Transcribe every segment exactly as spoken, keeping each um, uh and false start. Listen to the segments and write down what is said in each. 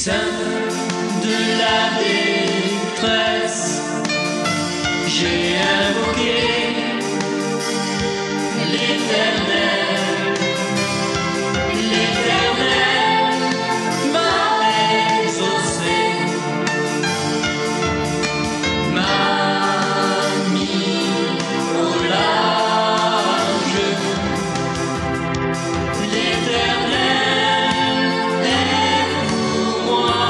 sein de la détresse, j'ai invoqué l'Éternel. L'Éternel m'a exaucé, m'a mis au large. L'Éternel est pour moi,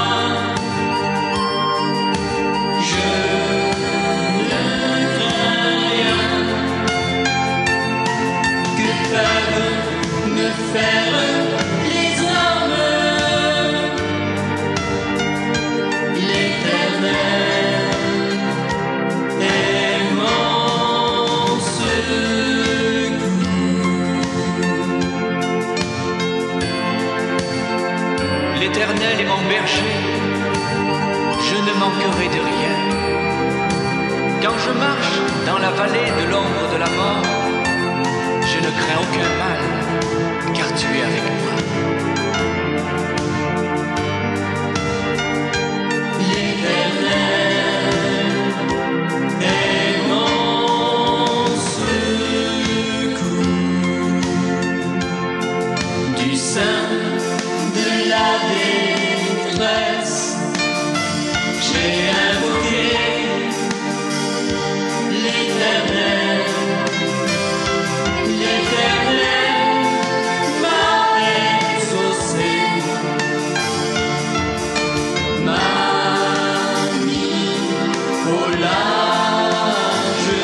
je ne crains rien. Que peuvent me faire les hommes? L'Éternel est mon secours. L'Éternel est mon berger, je ne manquerai de rien. Quand je marche dans la vallée de l'ombre de la mort, je ne crains aucun mal, car tu es avec moi. L'Éternel est mon secours. Du sein de la détresse, j'ai invoqué l'Éternel. L'Éternel m'a exaucé, m'a mis au large.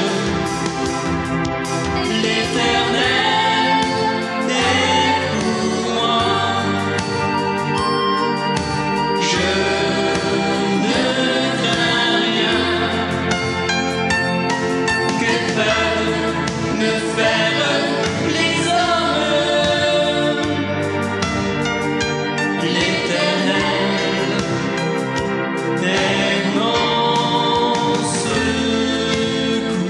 L'Éternel est pour moi, je ne crains rien. Que peuvent me faire les hommes? L'Éternel est mon secours.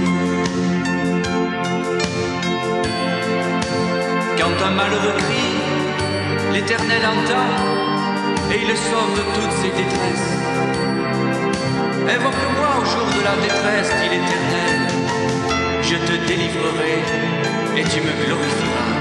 Quand un malheureux crie, l'Éternel entend et il sauve de toutes ses détresses. Invoque-moi au jour de la détresse, dit l'Éternel. Je te délivrerai et tu me glorifieras.